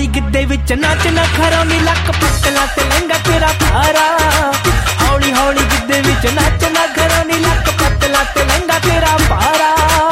हौली गिद्धे विच नच नखरा नी लक पतला ते लहंगा तेरा भारा। हौली हौली गिद्धे विच नच नखरा नी लक पतला ते लहंगा तेरा भारा।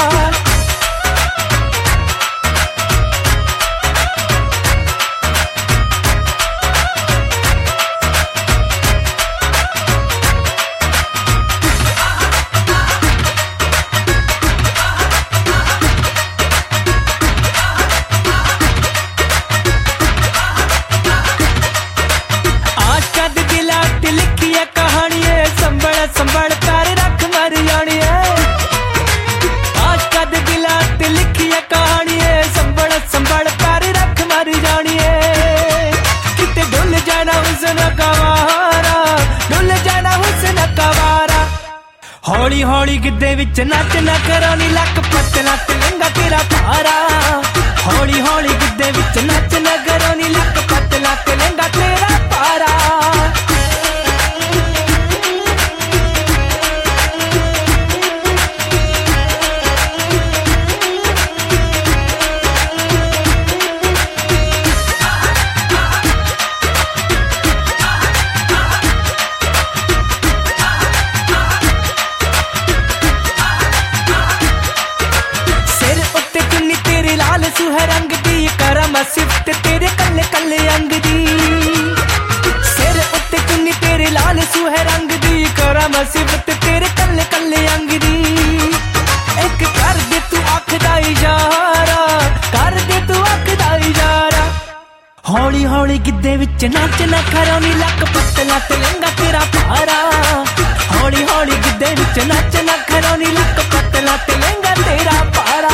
संभल कर रख मर जानी है, आज कद दिला ते लिखी है कहानी है। संभल संभल कर रख मर जानी है, किते डुल जाना हुस्न कवारा, डुल जाना हुस्न कवारा। हौली हौली गिद्धे विच नच नखरा नी लक पतला ते लहंगा तेरा भारा। हौली हौली गिद्धे विच नच नखरा नी लक पतला ते लहंगा तेरा भारा। सुह रंग दी करम सिफत तेरे कल्ले कल्ले अंग दी, सिर उत्ते चुन्नी तेरे लाल सुह रंग दी करम सिफत तेरे कल्ले कल्ले अंग दी। एक कर दे तू अख दा इशारा, कर दे तू अख दा इशारा। हौली हौली गिद्धे विच नच नखरा नी लक पतला ते लहंगा तेरा भारा। हौली हौली गिद्धे विच नच नखरा नी लक पतला ते लहंगा तेरा भारा।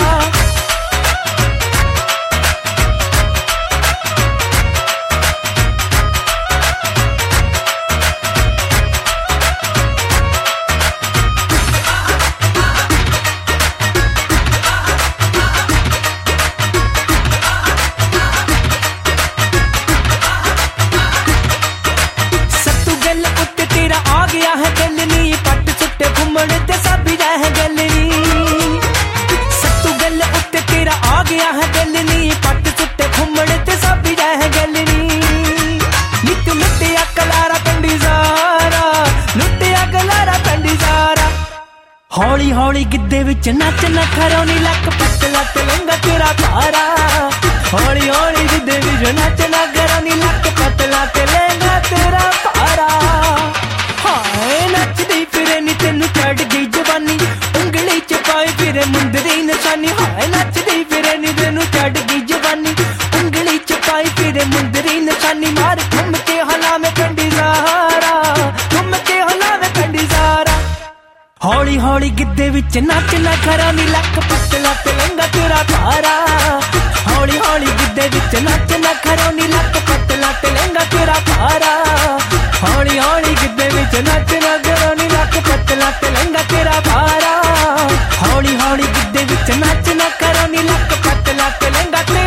आ गया है गल नी पट सुट्टे घुमण ते सब जाए गल नी। सत्तू गल उत्ते तेरा आ गया है गल नी पट सुट्टे घुमण ते सब जाए गल नी। नित लुटिया कलारा पिंडी सारा, लुटिया कलारा पिंडी सारा। हौली हौली गिद्धे विच नच नखरा नी लक पतला ते लहंगा तेरा भारा। हौली हौली गिद्धे विच नच नखरा नी लक पतला ते लहंगा तेरा भारा। नचदी फिरे नी तेनू चढ़ गई जवानी, उंगली च पाए फिरे मुंदरी निशानी। हाय नचदी फिरे नी तेनू चढ़ गई जवानी, उंगली च पाए फिरे मुंदरी निशानी। मार घूम के हला में कंडी सारा, घूम के हला में कंडी सारा। हौली हौली गिद्धे विच नच नखरा नी लक पतला ते लहंगा तेरा भारा। हौली हौली गिद्धे विच नच नखरा नी लक पतला ते लहंगा तेरा भारा। हौली हौली गिद्धे विच नच नखरा नी लक पतला ते लहंगा तेरा भारा। हौली हौली गिद्धे विच नच नखरा नी लक पतला ते लहंगा तेरा